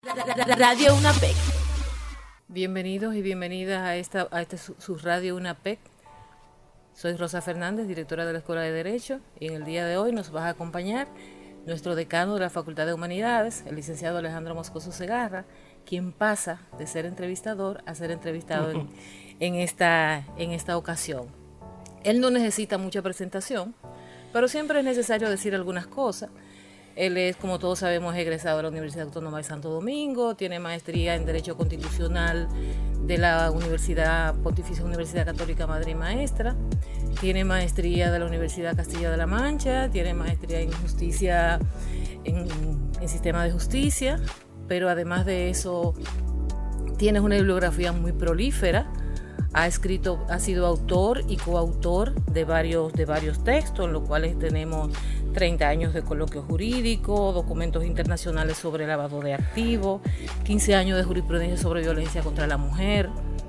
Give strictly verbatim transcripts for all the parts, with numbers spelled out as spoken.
Radio UNAPEC. Bienvenidos y bienvenidas a esta a este su, su Radio UNAPEC. Soy Rosa Fernández, directora de la Escuela de Derecho, y en el día de hoy nos va a acompañar nuestro decano de la Facultad de Humanidades, el licenciado Alejandro Moscoso Segarra, quien pasa de ser entrevistador a ser entrevistado en, en, esta, en esta ocasión. Él no necesita mucha presentación, pero siempre es necesario decir algunas cosas. Él es, como todos sabemos, egresado de la Universidad Autónoma de Santo Domingo, tiene maestría en Derecho Constitucional de la Universidad Pontificia Universidad Católica Madre y Maestra, tiene maestría de la Universidad Castilla de la Mancha, tiene maestría en Justicia, en, en Sistema de Justicia, pero además de eso tiene una bibliografía muy prolífera. Ha escrito, ha sido autor y coautor de varios, de varios textos, en los cuales tenemos treinta años de coloquio jurídico, documentos internacionales sobre lavado de activos, quince años de jurisprudencia sobre violencia contra la mujer,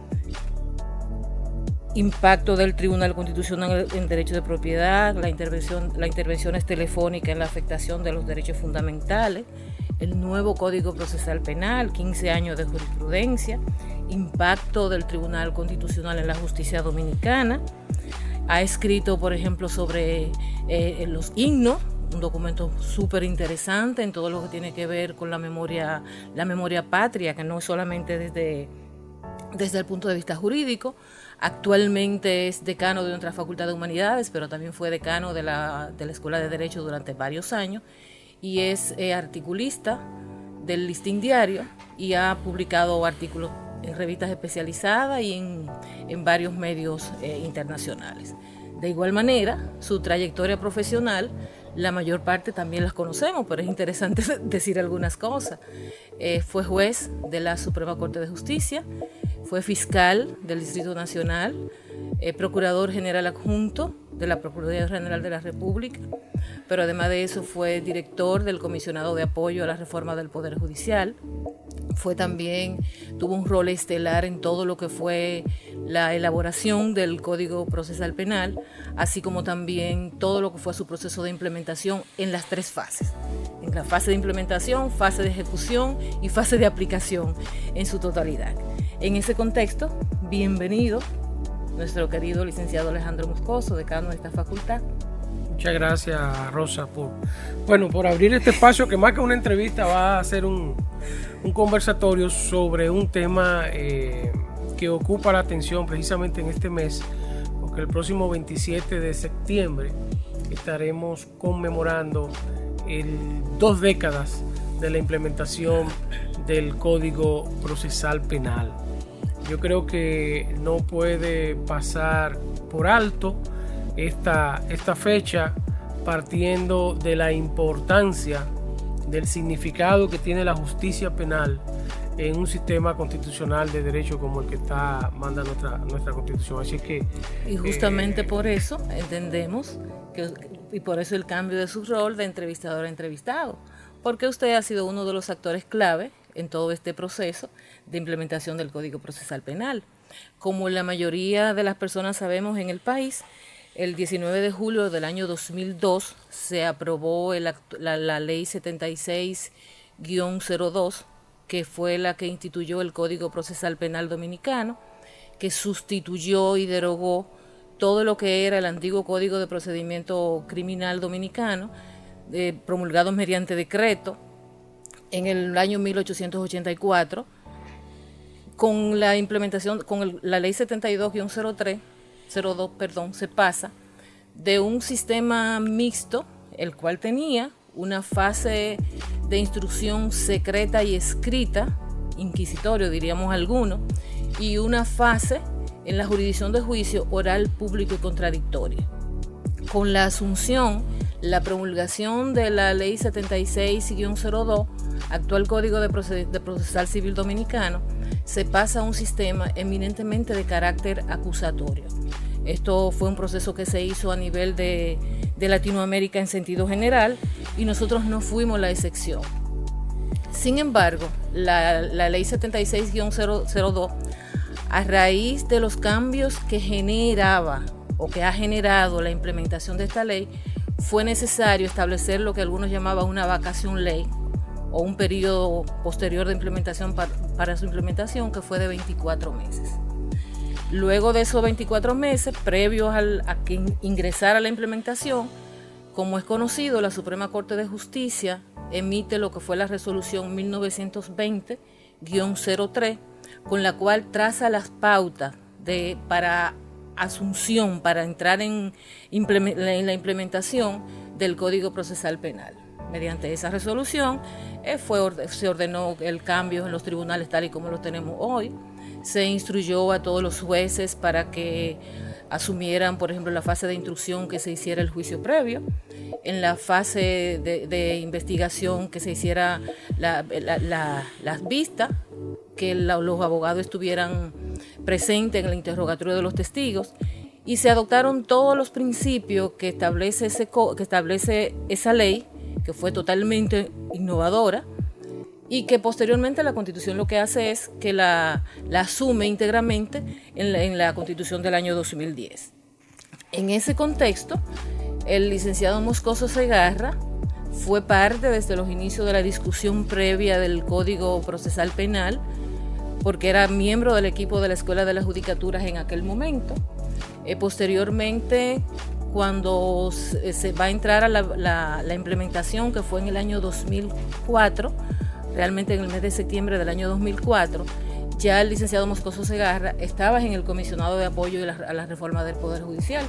impacto del Tribunal Constitucional en Derecho de Propiedad, la intervención, las intervenciones telefónicas en la afectación de los derechos fundamentales, el nuevo Código Procesal Penal, quince años de jurisprudencia, impacto del Tribunal Constitucional en la justicia dominicana. Ha escrito, por ejemplo, sobre eh, los himnos, un documento súper interesante en todo lo que tiene que ver con la memoria, la memoria patria, que no es solamente desde, desde el punto de vista jurídico. Actualmente es decano de nuestra Facultad de Humanidades, pero también fue decano de la, de la Escuela de Derecho durante varios años, y es eh, articulista del Listín Diario y ha publicado artículos en revistas especializadas y en, en varios medios eh, internacionales. De igual manera, su trayectoria profesional, la mayor parte también las conocemos, pero es interesante decir algunas cosas. Eh, fue juez de la Suprema Corte de Justicia, fue fiscal del Distrito Nacional, eh, procurador general adjunto de la Procuraduría General de la República, pero además de eso fue director del Comisionado de Apoyo a la Reforma del Poder Judicial. Fue también, tuvo un rol estelar en todo lo que fue la elaboración del Código Procesal Penal, así como también todo lo que fue su proceso de implementación en las tres fases. En la fase de implementación, fase de ejecución y fase de aplicación en su totalidad. En ese contexto, bienvenido nuestro querido licenciado Alejandro Moscoso, decano de esta facultad. Muchas gracias, Rosa, por, bueno, por abrir este espacio que más que una entrevista va a ser un, un conversatorio sobre un tema eh, que ocupa la atención precisamente en este mes, porque el próximo veintisiete de septiembre estaremos conmemorando el, dos décadas de la implementación del Código Procesal Penal. Yo creo que no puede pasar por alto Esta, esta fecha, partiendo de la importancia del significado que tiene la justicia penal en un sistema constitucional de derecho como el que está manda nuestra, nuestra Constitución. Así que y justamente eh, por eso entendemos que, y por eso el cambio de su rol de entrevistador a entrevistado, porque usted ha sido uno de los actores clave en todo este proceso de implementación del Código Procesal Penal. Como la mayoría de las personas sabemos en el país, el diecinueve de julio del año dos mil dos se aprobó el, la, la ley setenta y seis guión cero dos, que fue la que instituyó el Código Procesal Penal Dominicano, que sustituyó y derogó todo lo que era el antiguo Código de Procedimiento Criminal Dominicano, eh, promulgado mediante decreto en el año mil ochocientos ochenta y cuatro, con la implementación, con el, la ley setenta y dos guión cero tres, cero dos, perdón, se pasa de un sistema mixto, el cual tenía una fase de instrucción secreta y escrita, inquisitorio diríamos algunos, y una fase en la jurisdicción de juicio oral, público y contradictoria. Con la asunción, la promulgación de la ley setenta y seis guión cero dos, actual Código de, Proced- de Procesal Civil Dominicano, se pasa a un sistema eminentemente de carácter acusatorio. Esto fue un proceso que se hizo a nivel de, de Latinoamérica en sentido general, y nosotros no fuimos la excepción. Sin embargo, la, la ley setenta y seis guión cero dos, a raíz de los cambios que generaba o que ha generado la implementación de esta ley, fue necesario establecer lo que algunos llamaban una vacación ley o un periodo posterior de implementación para, para su implementación, que fue de veinticuatro meses. Luego de esos veinticuatro meses, previos al, a que ingresara la implementación, como es conocido, la Suprema Corte de Justicia emite lo que fue la resolución mil novecientos veinte guión cero tres, con la cual traza las pautas de, para asunción, para entrar en, en la implementación del Código Procesal Penal. Mediante esa resolución eh, fue, se ordenó el cambio en los tribunales tal y como lo tenemos hoy. Se instruyó a todos los jueces para que asumieran, por ejemplo, la fase de instrucción, que se hiciera el juicio previo, en la fase de, de investigación que se hiciera la, la, la, las vistas, que la, los abogados estuvieran presentes en el interrogatorio de los testigos, y se adoptaron todos los principios que establece, ese, que establece esa ley, que fue totalmente innovadora, y que posteriormente la Constitución lo que hace es que la, la asume íntegramente en la, en la Constitución del año dos mil diez. En ese contexto, el licenciado Moscoso Segarra fue parte desde los inicios de la discusión previa del Código Procesal Penal, porque era miembro del equipo de la Escuela de las Judicaturas en aquel momento. Eh, posteriormente, cuando se, se va a entrar a la, la, la implementación, que fue en el año dos mil cuatro, realmente en el mes de septiembre del año dos mil cuatro, ya el licenciado Moscoso Segarra estaba en el Comisionado de Apoyo a la, a la Reforma del Poder Judicial.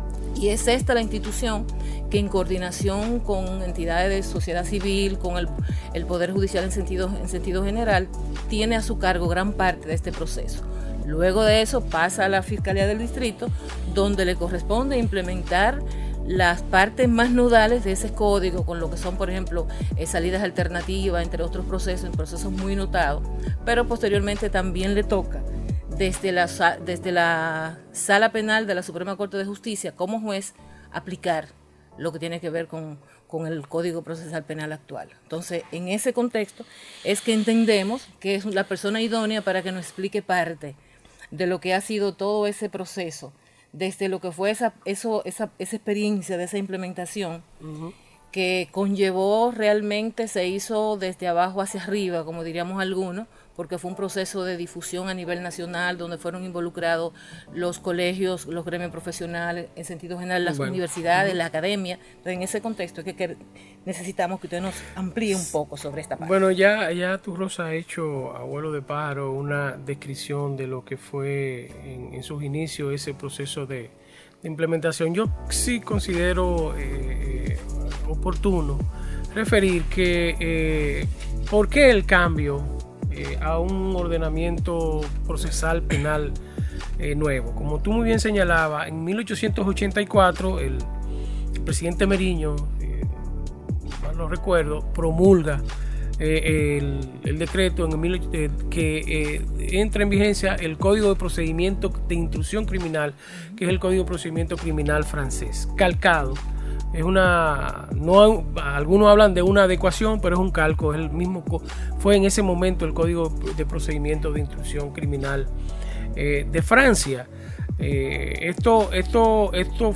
Y es esta la institución que, en coordinación con entidades de sociedad civil, con el, el Poder Judicial en sentido, en sentido general, tiene a su cargo gran parte de este proceso. Luego de eso pasa a la Fiscalía del Distrito, donde le corresponde implementar las partes más nodales de ese código, con lo que son, por ejemplo, eh, salidas alternativas, entre otros procesos, en procesos muy notados, pero posteriormente también le toca, desde la, desde la Sala Penal de la Suprema Corte de Justicia, como juez, aplicar lo que tiene que ver con, con el Código Procesal Penal actual. Entonces, en ese contexto es que entendemos que es la persona idónea para que nos explique parte de lo que ha sido todo ese proceso, desde lo que fue esa, eso, esa, esa experiencia de esa implementación, uh-huh, que conllevó realmente, se hizo desde abajo hacia arriba, como diríamos algunos, porque fue un proceso de difusión a nivel nacional, donde fueron involucrados los colegios, los gremios profesionales, en sentido general, las bueno. universidades, uh-huh, la academia. Entonces, en ese contexto es que, que necesitamos que usted nos amplíe un poco sobre esta parte. Bueno, ya, ya tú, Rosa, ha hecho, a vuelo de pájaro, una descripción de lo que fue en, en sus inicios ese proceso de, de implementación. Yo sí considero eh, oportuno referir que eh, ¿por qué el cambio Eh, a un ordenamiento procesal penal eh, nuevo? Como tú muy bien señalabas, en mil ochocientos ochenta y cuatro el, el presidente Meriño, eh, mal no recuerdo, promulga eh, el, el decreto en el, eh, que eh, entra en vigencia el Código de Procedimiento de Instrucción Criminal, que es el Código de Procedimiento Criminal francés, calcado. Es una, no, algunos hablan de una adecuación, pero es un calco, es el mismo, fue en ese momento el Código de Procedimiento de Instrucción Criminal eh, de Francia. Eh, esto, esto, esto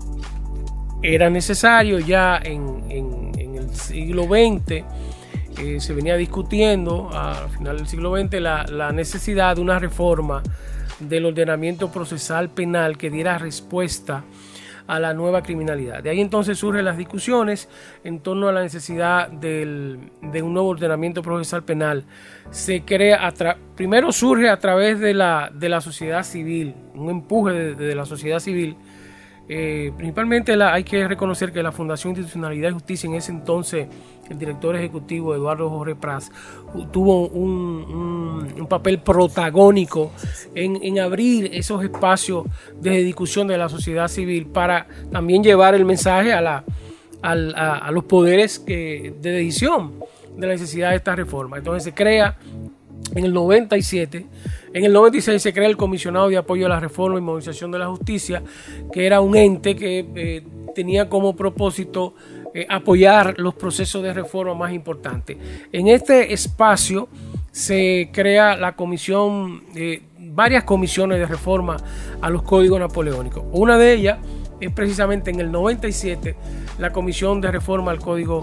era necesario ya en, en, en el siglo veinte. Eh, se venía discutiendo al final del siglo veinte la, la necesidad de una reforma del ordenamiento procesal penal que diera respuesta a la nueva criminalidad. De ahí entonces surgen las discusiones en torno a la necesidad del, de un nuevo ordenamiento procesal penal. Se crea, a tra- primero surge a través de la, de la sociedad civil, un empuje de, de la sociedad civil. Eh, principalmente la, hay que reconocer que la Fundación Institucionalidad y Justicia, en ese entonces el director ejecutivo Eduardo Jorge Prats, tuvo un, un, un papel protagónico en, en abrir esos espacios de discusión de la sociedad civil para también llevar el mensaje a, la, a, a, a los poderes que, de decisión de la necesidad de esta reforma. Entonces se crea en el noventa y siete, en el noventa y seis se crea el Comisionado de Apoyo a la Reforma y Modernización de la Justicia, que era un ente que eh, tenía como propósito eh, apoyar los procesos de reforma más importantes. En este espacio se crea la comisión, eh, varias comisiones de reforma a los códigos napoleónicos. Una de ellas es precisamente en el noventa y siete la Comisión de Reforma al Código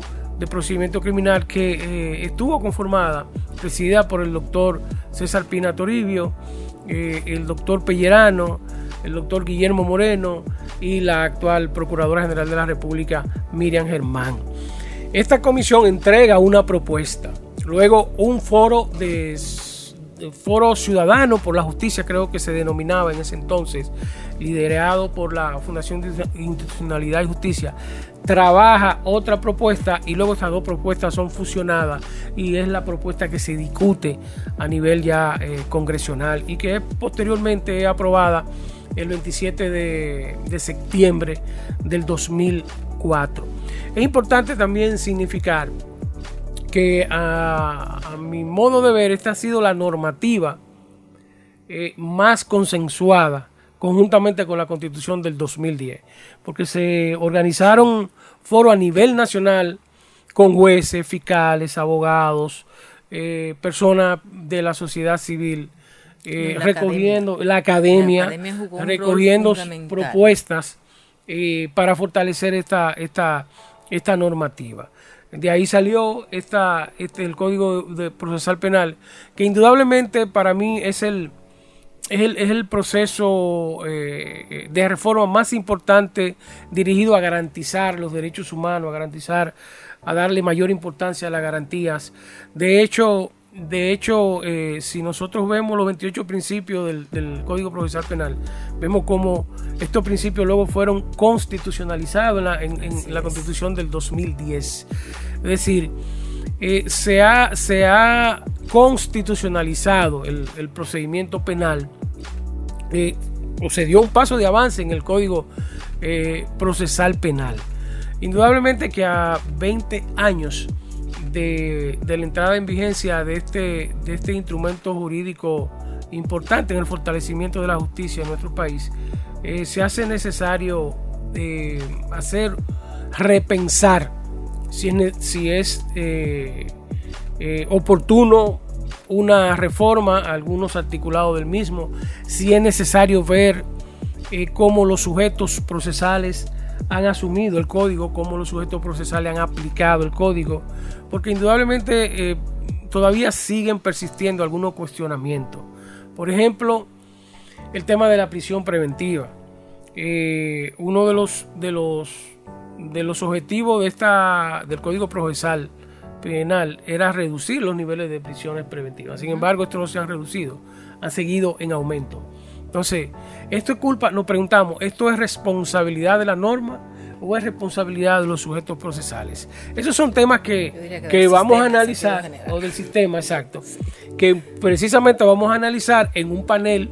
de procedimiento criminal que eh, estuvo conformada, presidida por el doctor César Pina Toribio, eh, el doctor Pellerano, el doctor Guillermo Moreno y la actual Procuradora General de la República, Miriam Germán. Esta comisión entrega una propuesta, luego un foro de, de foro ciudadano por la justicia, creo que se denominaba en ese entonces, liderado por la Fundación de Institucionalidad y Justicia, trabaja otra propuesta y luego estas dos propuestas son fusionadas y es la propuesta que se discute a nivel ya eh, congresional y que posteriormente es aprobada el veintisiete de septiembre del dos mil cuatro. Es importante también significar que a, a mi modo de ver esta ha sido la normativa eh, más consensuada conjuntamente con la Constitución del dos mil diez, porque se organizaron foros a nivel nacional con jueces, fiscales, abogados, eh, personas de la sociedad civil, eh, la recogiendo academia. la academia, la academia recogiendo propuestas eh, para fortalecer esta, esta, esta normativa. De ahí salió esta, este, el Código de Procesal Penal, que indudablemente para mí es el Es el, es el proceso eh, de reforma más importante dirigido a garantizar los derechos humanos, a garantizar, a darle mayor importancia a las garantías. De hecho, de hecho eh, si nosotros vemos los veintiocho principios del, del Código Procesal Penal, vemos cómo estos principios luego fueron constitucionalizados en la, en, en la Constitución del dos mil diez. Es decir, Eh, se, ha, se ha constitucionalizado el, el procedimiento penal, eh, o se dio un paso de avance en el Código eh, Procesal Penal. Indudablemente que a veinte años de, de la entrada en vigencia de este, de este instrumento jurídico importante en el fortalecimiento de la justicia en nuestro país, eh, se hace necesario eh, hacer repensar si es, si es eh, eh, oportuno una reforma a algunos articulados del mismo, si es necesario ver eh, cómo los sujetos procesales han asumido el código, cómo los sujetos procesales han aplicado el código, porque indudablemente eh, todavía siguen persistiendo algunos cuestionamientos. Por ejemplo, el tema de la prisión preventiva. Eh, uno de los, de los de los objetivos de esta del Código Procesal Penal era reducir los niveles de prisiones preventivas. Sin embargo, estos no se han reducido, han seguido en aumento. Entonces, esto es culpa, nos preguntamos, ¿esto es responsabilidad de la norma o es responsabilidad de los sujetos procesales? Esos son temas que, que, que vamos a analizar, o del sistema, exacto, que precisamente vamos a analizar en un panel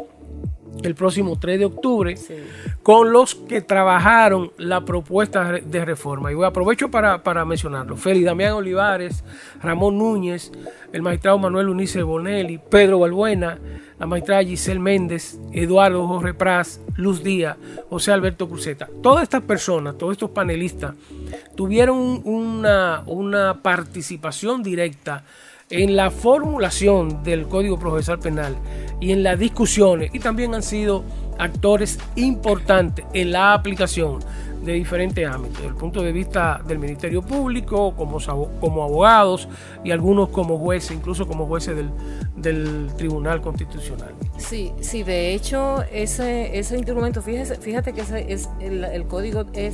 el próximo tres de octubre, sí, con los que trabajaron la propuesta de reforma. Y voy, aprovecho para, para mencionarlo. Félix Damián Olivares, Ramón Núñez, el magistrado Manuel Unice Bonelli, Pedro Balbuena, la magistrada Giselle Méndez, Eduardo Jorge Pras, Luz Díaz, José Alberto Cruzeta. Todas estas personas, todos estos panelistas, tuvieron una, una participación directa en la formulación del Código Procesal Penal y en las discusiones, y también han sido actores importantes en la aplicación de diferentes ámbitos, desde el punto de vista del Ministerio Público, como, como abogados y algunos como jueces, incluso como jueces del, del Tribunal Constitucional. Sí, sí, de hecho, ese, ese instrumento, fíjese, fíjate que ese es el, el código es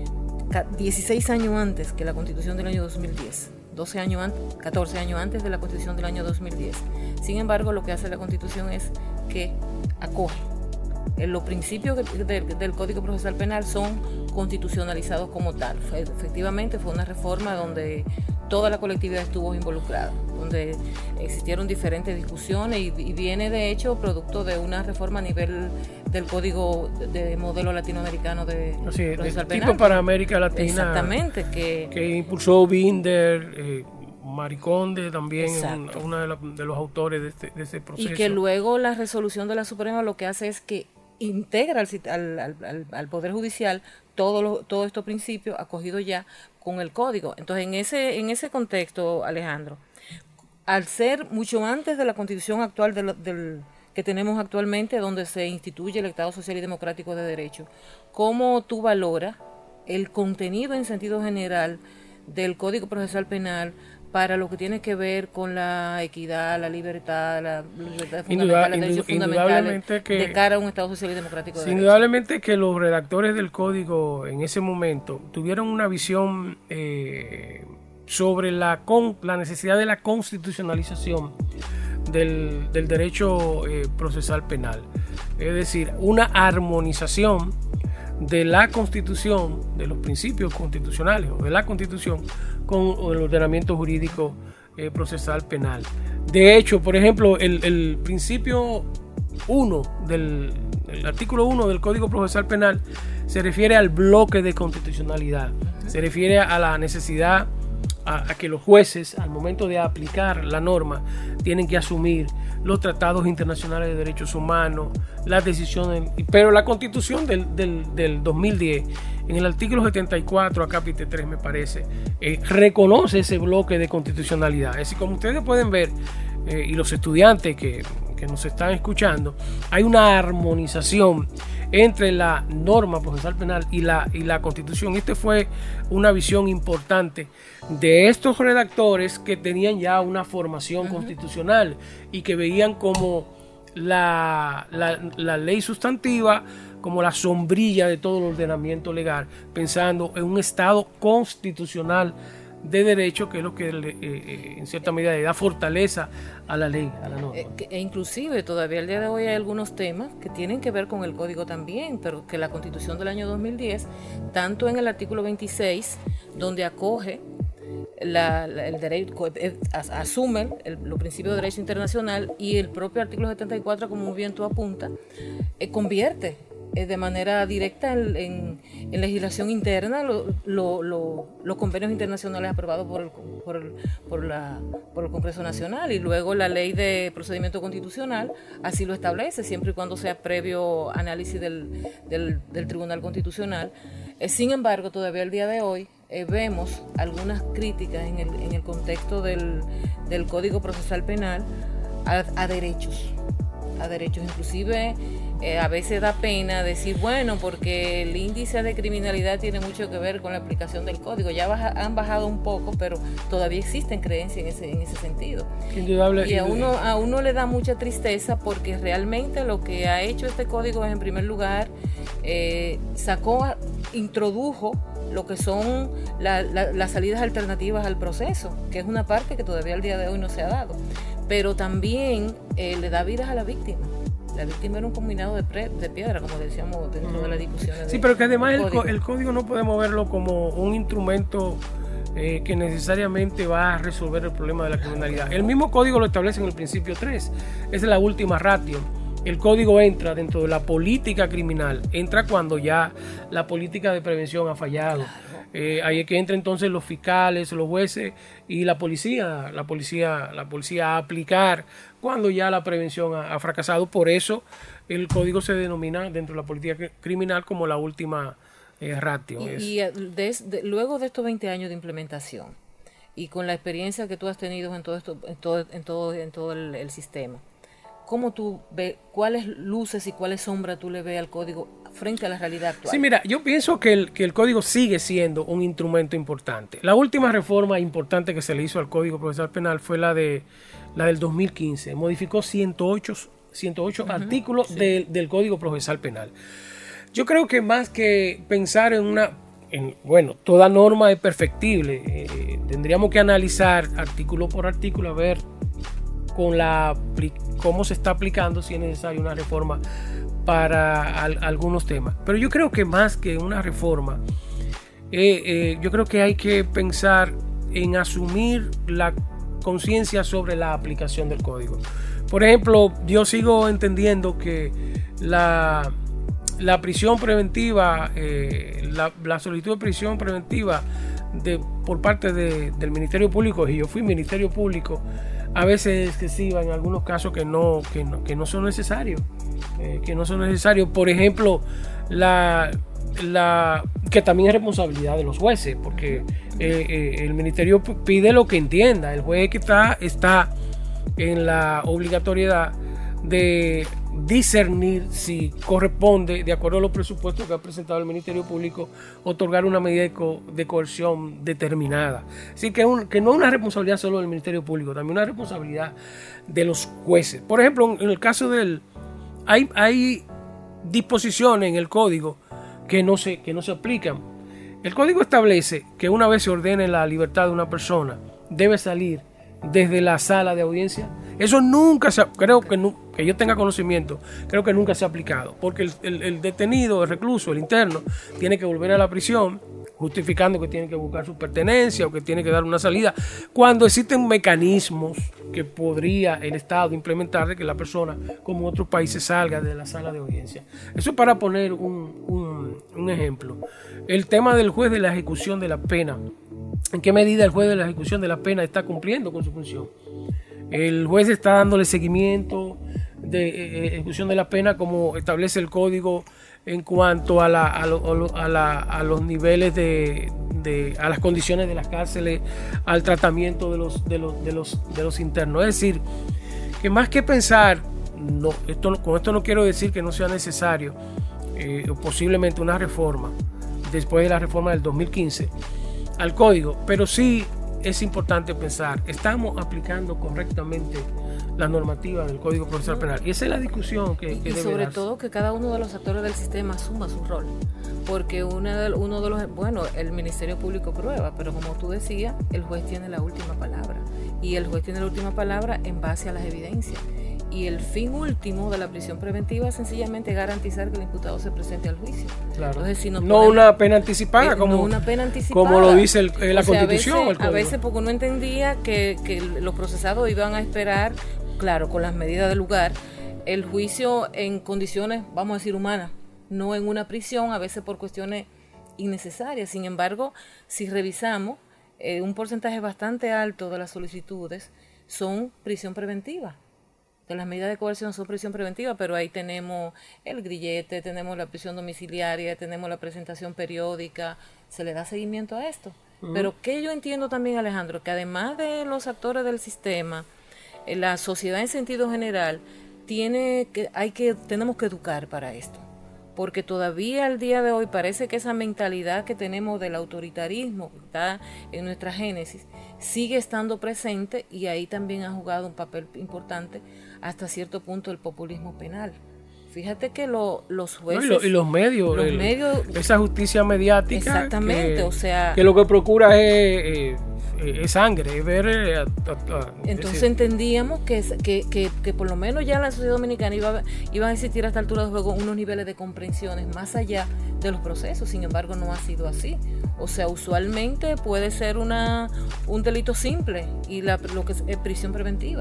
dieciséis años antes que la Constitución del año dos mil diez. doce años antes, catorce años antes de la Constitución del año dos mil diez. Sin embargo, lo que hace la Constitución es que acoge. Los principios del, del Código Procesal Penal son constitucionalizados como tal. Efectivamente, fue una reforma donde toda la colectividad estuvo involucrada, donde existieron diferentes discusiones y, y viene de hecho producto de una reforma a nivel del Código de, de modelo latinoamericano de Así, Procesal Penal. Tipo para América Latina. Exactamente. Que, que impulsó Binder, eh, Mariconde también, uno de, de los autores de este, de este proceso. Y que luego la resolución de la Suprema lo que hace es que integra al, al, al, al Poder Judicial todos lo, todo estos principios acogidos ya con el código. Entonces, en ese, en ese contexto, Alejandro, al ser mucho antes de la Constitución actual de lo, del, que tenemos actualmente, donde se instituye el Estado Social y Democrático de Derecho, ¿cómo tú valoras el contenido en sentido general del Código Procesal Penal para lo que tiene que ver con la equidad, la libertad, la libertad fundamental, los derechos fundamentales que, de cara a un Estado social y democrático de indudablemente derecho. Que los redactores del código en ese momento tuvieron una visión eh, sobre la, con, la necesidad de la constitucionalización del, del derecho eh, procesal penal, es decir, una armonización de la Constitución, de los principios constitucionales o de la Constitución con el ordenamiento jurídico eh, procesal penal. De hecho, por ejemplo, el, el principio uno del el artículo uno del Código Procesal Penal se refiere al bloque de constitucionalidad, se refiere a la necesidad a, a que los jueces al momento de aplicar la norma tienen que asumir los tratados internacionales de derechos humanos, las decisiones, pero la Constitución del, del, del dos mil diez, en el artículo setenta y cuatro, acápite tres me parece, eh, reconoce ese bloque de constitucionalidad. Es decir, como ustedes pueden ver, eh, y los estudiantes que, que nos están escuchando, hay una armonización entre la norma procesal penal y la, y la Constitución. Esta fue una visión importante de estos redactores que tenían ya una formación uh-huh. constitucional y que veían como la, la, la ley sustantiva como la sombrilla de todo el ordenamiento legal, pensando en un Estado constitucional de derecho, que es lo que eh, eh, en cierta medida le da fortaleza a la ley, a la norma. E inclusive todavía al día de hoy hay algunos temas que tienen que ver con el código también, pero que la Constitución del año dos mil diez, tanto en el artículo veintiséis, donde acoge la, la, el derecho, asume el, los principios de derecho internacional, y el propio artículo setenta y cuatro, como muy bien tú apuntas, eh, convierte de manera directa en, en, en legislación interna lo, lo, lo, los convenios internacionales aprobados por el, por, el, por, la, por el Congreso Nacional, y luego la ley de procedimiento constitucional así lo establece, siempre y cuando sea previo análisis del, del, del Tribunal Constitucional. Eh, sin embargo, todavía al día de hoy eh, vemos algunas críticas en el, en el contexto del, del Código Procesal Penal a, a derechos, a derechos inclusive. Eh, a veces da pena decir, bueno, porque el índice de criminalidad tiene mucho que ver con la aplicación del código. Ya baja, han bajado un poco, pero todavía existen creencias en ese, en ese sentido. Indudable, y a uno, a uno le da mucha tristeza, porque realmente lo que ha hecho este código es, en primer lugar, eh, sacó, introdujo lo que son la, la, las salidas alternativas al proceso, que es una parte que todavía al día de hoy no se ha dado. Pero también eh, le da vidas a la víctima. La víctima era un combinado de, pre, de piedra, como decíamos dentro de la discusión. Sí, pero que además el código. el código no podemos verlo como un instrumento eh, que necesariamente va a resolver el problema de la criminalidad. El mismo código lo establece en el principio tres, es la última ratio. El código entra dentro de la política criminal, entra cuando ya la política de prevención ha fallado. Claro. Eh, ahí es que entra entonces los fiscales, los jueces y la policía, la policía, la policía a aplicar cuando ya la prevención ha, ha fracasado. Por eso el código se denomina dentro de la política criminal como la última eh, ratio. Y, y de, de, luego de estos veinte años de implementación y con la experiencia que tú has tenido en todo esto, en todo, en todo, en todo el, el sistema, ¿cómo tú ves, cuáles luces y cuáles sombras tú le ves al código frente a la realidad actual? Sí, mira, yo pienso que el, que el código sigue siendo un instrumento importante. La última reforma importante que se le hizo al Código Procesal Penal fue la de la del dos mil quince. Modificó ciento ocho, ciento ocho uh-huh, artículos sí. de, del Código Procesal Penal. Yo creo que más que pensar en una... En, bueno, toda norma es perfectible. Eh, tendríamos que analizar artículo por artículo, a ver con la cómo se está aplicando, si es necesaria una reforma para al, algunos temas. Pero yo creo que más que una reforma, eh, eh, yo creo que hay que pensar en asumir la conciencia sobre la aplicación del código. Por ejemplo, yo sigo entendiendo que la, la prisión preventiva, eh, la, la solicitud de prisión preventiva de, por parte de, del Ministerio Público, y yo fui Ministerio Público, a veces excesiva, en algunos casos que no, que no, que no son necesarios, eh, que no son necesarios. Por ejemplo, la, la que también es responsabilidad de los jueces, porque eh, eh, el ministerio pide lo que entienda. El juez que está, está en la obligatoriedad de discernir si corresponde, de acuerdo a los presupuestos que ha presentado el Ministerio Público, otorgar una medida de, co de coerción determinada. Así que, un, que no es una responsabilidad solo del Ministerio Público, también una responsabilidad de los jueces. Por ejemplo, en el caso del... Hay, hay disposiciones en el código que no se, que no se aplican. El código establece que una vez se ordene la libertad de una persona, debe salir desde la sala de audiencia. Eso nunca se, creo que, no, que yo tenga conocimiento, creo que nunca se ha aplicado, porque el, el, el detenido, el recluso, el interno, tiene que volver a la prisión justificando que tiene que buscar su pertenencia o que tiene que dar una salida, cuando existen mecanismos que podría el Estado implementar de que la persona, como en otros países, salga de la sala de audiencia. Eso es para poner un, un, un ejemplo. El tema del juez de la ejecución de la pena. ¿En qué medida el juez de la ejecución de la pena está cumpliendo con su función? El juez está dándole seguimiento de eh, ejecución de la pena como establece el código en cuanto a, la, a, lo, a, la, a los niveles de, de, a las condiciones de las cárceles, al tratamiento de los, de los, de los, de los internos. Es decir, que más que pensar, no, esto, con esto no quiero decir que no sea necesario eh, posiblemente una reforma después de la reforma del dos mil quince al código, pero sí es importante pensar, ¿estamos aplicando correctamente la normativa del Código Procesal Penal? Y esa es la discusión que, que y debe sobre darse. todo que cada uno de los actores del sistema asuma su rol, porque una de, uno de los, bueno, el Ministerio Público prueba, pero como tú decías, el juez tiene la última palabra, y el juez tiene la última palabra en base a las evidencias. Y el fin último de la prisión preventiva es sencillamente garantizar que el imputado se presente al juicio. Claro. Entonces, si no, no podemos, una pena anticipada, eh, como, no una pena anticipada, como lo dice el, eh, la o sea, Constitución. A veces, o el código. a veces porque uno entendía que, que los procesados iban a esperar, claro, con las medidas del lugar, el juicio en condiciones, vamos a decir, humanas, no en una prisión, a veces por cuestiones innecesarias. Sin embargo, si revisamos, eh, un porcentaje bastante alto de las solicitudes son prisión preventiva. De las medidas de coerción son prisión preventiva, pero ahí tenemos el grillete, tenemos la prisión domiciliaria, tenemos la presentación periódica, se le da seguimiento a esto. Uh-huh. Pero que yo entiendo también, Alejandro, que además de los actores del sistema, la sociedad en sentido general, tiene que, hay que, tenemos que educar para esto. Porque todavía al día de hoy parece que esa mentalidad que tenemos del autoritarismo que está en nuestra génesis sigue estando presente, y ahí también ha jugado un papel importante hasta cierto punto el populismo penal. Fíjate que lo, los jueces... No, y, lo, y los medios, los el, medios esa justicia mediática. Exactamente, que, o sea... Que lo que procura es... Eh, es sangre, es ver... Eh, a, a, entonces decir, entendíamos que, que, que, que por lo menos ya en la sociedad dominicana iba, iban a existir a esta altura de juego unos niveles de comprensiones más allá de los procesos. Sin embargo, no ha sido así. O sea, usualmente puede ser una un delito simple y la, lo que es, es prisión preventiva.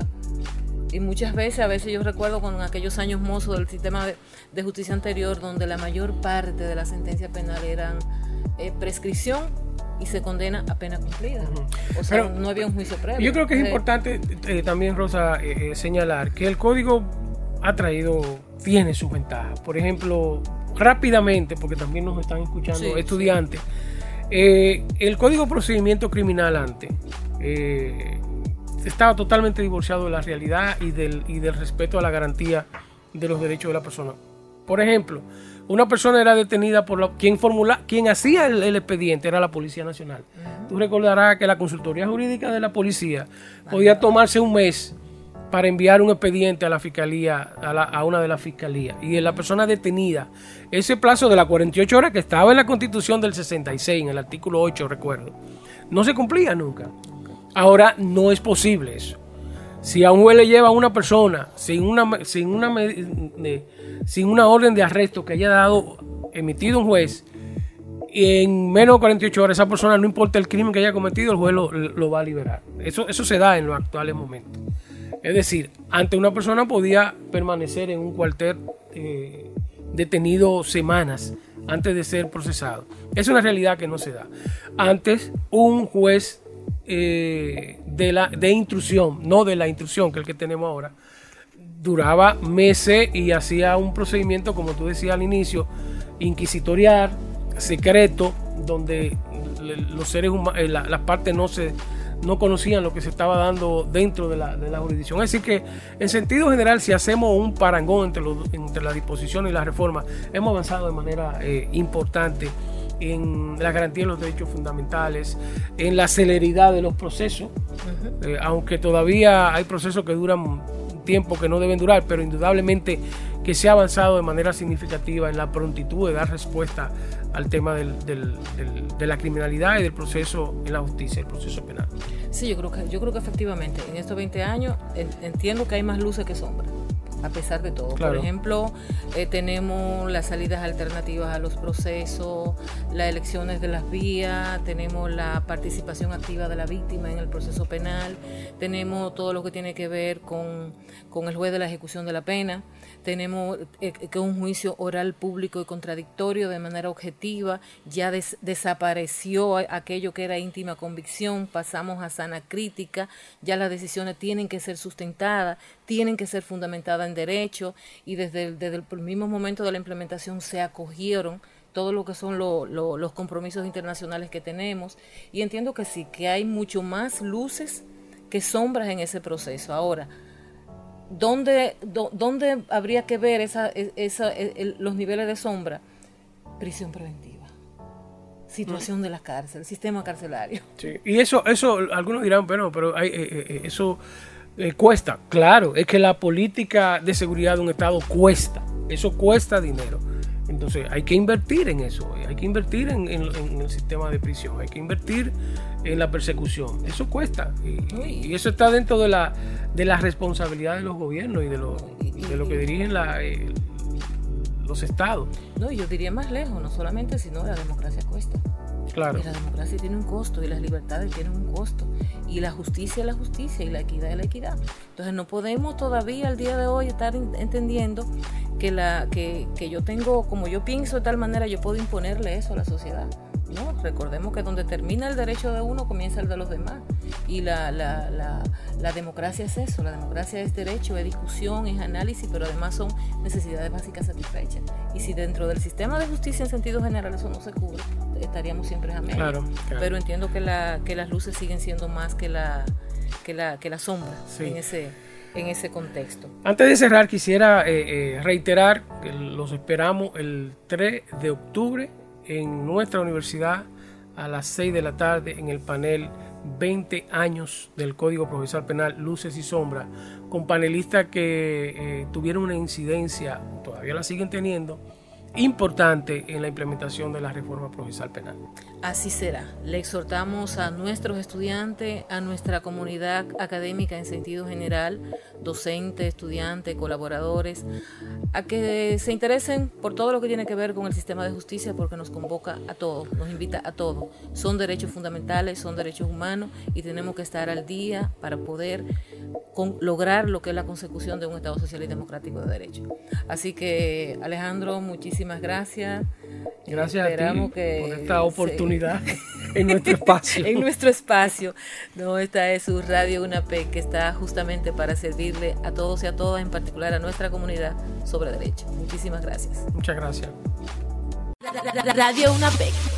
Y muchas veces, a veces yo recuerdo con aquellos años mozos del sistema de, de justicia anterior, donde la mayor parte de las sentencias penales eran eh, prescripción y se condena a pena cumplida. Uh-huh. O sea, pero no había un juicio previo. Yo creo que es eh, importante eh, también, Rosa, eh, eh, señalar que el código ha traído, tiene sus ventajas. Por ejemplo, rápidamente, porque también nos están escuchando sí, estudiantes, sí. Eh, el Código de Procedimiento Criminal antes eh, estaba totalmente divorciado de la realidad y del, y del respeto a la garantía de los derechos de la persona. Por ejemplo, una persona era detenida por la, quien formula, quien hacía el, el expediente era la Policía Nacional. Uh-huh. Tú recordarás que la consultoría jurídica de la policía uh-huh. podía tomarse un mes para enviar un expediente a la fiscalía, a, la, a una de las fiscalías, y la persona detenida, ese plazo de las cuarenta y ocho horas que estaba en la Constitución del sesenta y seis, en el artículo ocho, recuerdo, no se cumplía nunca. Ahora no es posible eso. Si a un juez le lleva a una persona sin una, sin una, sin una orden de arresto que haya dado, emitido un juez, y en menos de cuarenta y ocho horas esa persona, no importa el crimen que haya cometido, el juez lo, lo va a liberar. Eso, eso se da en los actuales momentos. Es decir, antes una persona podía permanecer en un cuartel eh, detenido semanas antes de ser procesado. Es una realidad que no se da. Antes, un juez eh, de, la, de instrucción, no de la instrucción que es el que tenemos ahora, duraba meses y hacía un procedimiento, como tú decías al inicio, inquisitorial, secreto, donde los seres humanos, las partes no se no conocían lo que se estaba dando dentro de la, de la jurisdicción. Es decir que, en sentido general, si hacemos un parangón entre, los, entre la disposición y la reforma, hemos avanzado de manera eh, importante en la garantía de los derechos fundamentales, en la celeridad de los procesos, uh-huh. eh, aunque todavía hay procesos que duran un tiempo que no deben durar, pero indudablemente que se ha avanzado de manera significativa en la prontitud de dar respuesta al tema del, del, del, de la criminalidad y del proceso en la justicia, el proceso penal. Sí, yo creo que, yo creo que efectivamente en estos veinte años entiendo que hay más luces que sombras, a pesar de todo. Claro. Por ejemplo, eh, tenemos las salidas alternativas a los procesos, las elecciones de las vías, tenemos la participación activa de la víctima en el proceso penal, tenemos todo lo que tiene que ver con, con el juez de la ejecución de la pena, tenemos eh, que un juicio oral público y contradictorio de manera objetiva, ya des, desapareció aquello que era íntima convicción, pasamos a sana crítica, ya las decisiones tienen que ser sustentadas, tienen que ser fundamentadas en derecho, y desde el, desde el mismo momento de la implementación se acogieron todo lo que son lo, lo, los compromisos internacionales que tenemos, y entiendo que sí, que hay mucho más luces que sombras en ese proceso. Ahora, ¿dónde, do, dónde habría que ver esa, esa, el, los niveles de sombra? Prisión preventiva, situación de la cárcel, sistema carcelario. Sí. Y eso, eso algunos dirán, bueno, pero hay, eh, eh, eso eh, cuesta. Claro, es que la política de seguridad de un Estado cuesta, eso cuesta dinero. Entonces hay que invertir en eso, hay que invertir en, en, en el sistema de prisión, hay que invertir en la persecución, eso cuesta, y, y eso está dentro de la, de la responsabilidad de los gobiernos y de lo, de lo que dirigen la, eh, los estados. No, yo diría más lejos, no solamente, sino la democracia cuesta. Claro. Y la democracia tiene un costo, y las libertades tienen un costo, y la justicia es la justicia, y la equidad es la equidad. Entonces no podemos todavía al día de hoy estar entendiendo que la que, que yo tengo, como yo pienso de tal manera, yo puedo imponerle eso a la sociedad. No, recordemos que donde termina el derecho de uno comienza el de los demás, y la, la, la, la democracia es eso, la democracia es derecho, es discusión, es análisis, pero además son necesidades básicas satisfechas, y si dentro del sistema de justicia en sentido general eso no se cubre, estaríamos siempre a medio. Claro, claro. Pero entiendo que, la, que las luces siguen siendo más que la, que la, que la sombra, sí, en ese, en ese contexto. Antes de cerrar, quisiera eh, eh, reiterar que los esperamos el tres de octubre en nuestra universidad a las seis de la tarde en el panel veinte años del Código Procesal Penal, Luces y Sombras, con panelistas que eh, tuvieron una incidencia, todavía la siguen teniendo, importante en la implementación de la reforma procesal penal. Así será. Le exhortamos a nuestros estudiantes, a nuestra comunidad académica en sentido general, docentes, estudiantes, colaboradores, a que se interesen por todo lo que tiene que ver con el sistema de justicia, porque nos convoca a todos, nos invita a todos. Son derechos fundamentales, son derechos humanos, y tenemos que estar al día para poder con, lograr lo que es la consecución de un Estado social y democrático de derecho. Así que, Alejandro, muchísimas gracias. Gracias Esperamos a ti que por esta oportunidad se... en nuestro espacio. En nuestro espacio. No, esta es su Radio UNAPEC, que está justamente para servirle a todos y a todas, en particular a nuestra comunidad, sobre derecho. Muchísimas gracias. Muchas gracias. Radio UNAPEC.